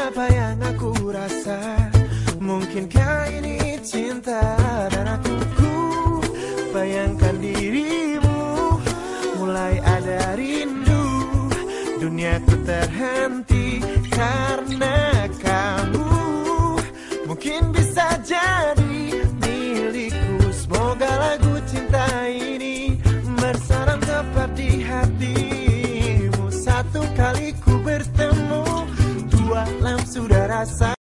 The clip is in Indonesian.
apa yang aku rasa. Mungkinkah ini cinta, dan aku bayangkan dirimu. Mulai ada rindu, duniaku terhenti karena kamu. Mungkin bisa jadi milikku. Semoga lagu cinta ini bersarang tepat di hatimu. Satu kali ku bertemu, dua lam sudah rasa.